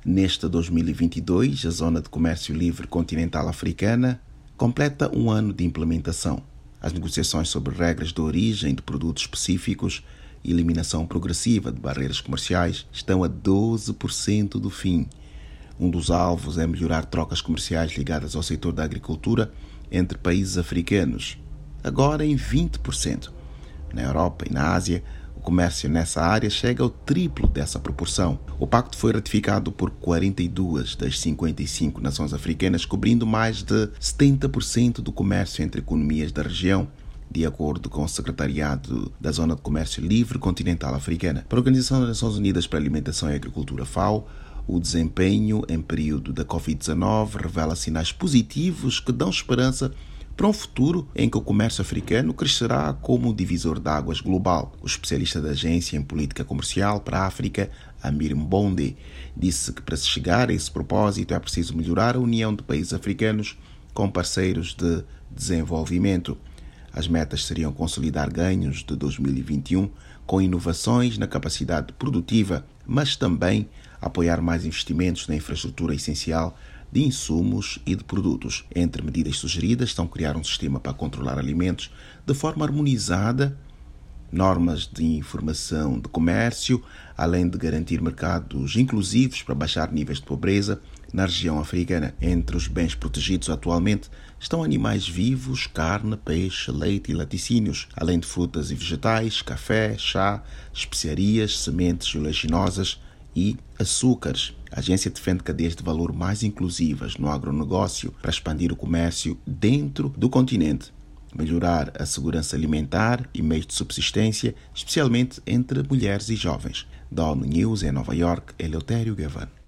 Neste 2022, a Zona de Comércio Livre Continental Africana completa um ano de implementação. As negociações sobre regras de origem de produtos específicos e eliminação progressiva de barreiras comerciais estão a 12% do fim. Um dos alvos é melhorar trocas comerciais ligadas ao setor da agricultura entre países africanos, agora em 20%. Na Europa e na Ásia, o comércio nessa área chega ao triplo dessa proporção. O pacto foi ratificado por 42 das 55 nações africanas, cobrindo mais de 70% do comércio entre economias da região, de acordo com o Secretariado da Zona de Comércio Livre Continental Africana. Para a Organização das Nações Unidas para a Alimentação e Agricultura, FAO, o desempenho em período da Covid-19 revela sinais positivos que dão esperança para um futuro em que o comércio africano crescerá como um divisor de águas global. O especialista da Agência em Política Comercial para a África, Amir Mbonde, disse que para se chegar a esse propósito é preciso melhorar a união de países africanos com parceiros de desenvolvimento. As metas seriam consolidar ganhos de 2021 com inovações na capacidade produtiva, mas também apoiar mais investimentos na infraestrutura essencial de insumos e de produtos. Entre medidas sugeridas estão criar um sistema para controlar alimentos de forma harmonizada, normas de informação de comércio, além de garantir mercados inclusivos para baixar níveis de pobreza na região africana. Entre os bens protegidos atualmente estão animais vivos, carne, peixe, leite e laticínios, além de frutas e vegetais, café, chá, especiarias, sementes oleaginosas e açúcares. A agência defende cadeias de valor mais inclusivas no agronegócio para expandir o comércio dentro do continente, melhorar a segurança alimentar e meios de subsistência, especialmente entre mulheres e jovens. Da ONU News em Nova York, Eleutério Gavan.